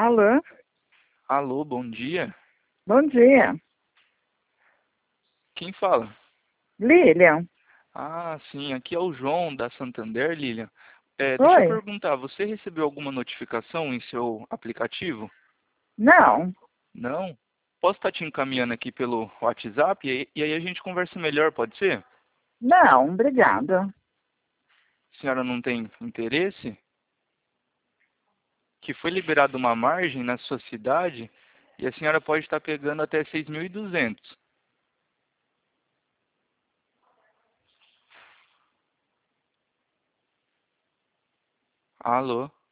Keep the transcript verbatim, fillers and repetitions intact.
Alô? Alô, bom dia. Bom dia. Quem fala? Lilian? Ah, sim, aqui é o João da Santander, Lilian. É, deixa eu Oi? perguntar, você recebeu alguma notificação em seu aplicativo? Não, Não? Posso estar te encaminhando aqui pelo WhatsApp e, aí e aí a gente conversa melhor, pode ser? não, obrigada. A senhora não tem interesse? Que foi liberada uma margem na sua cidade e a senhora pode estar pegando até seis mil e duzentos. Alô?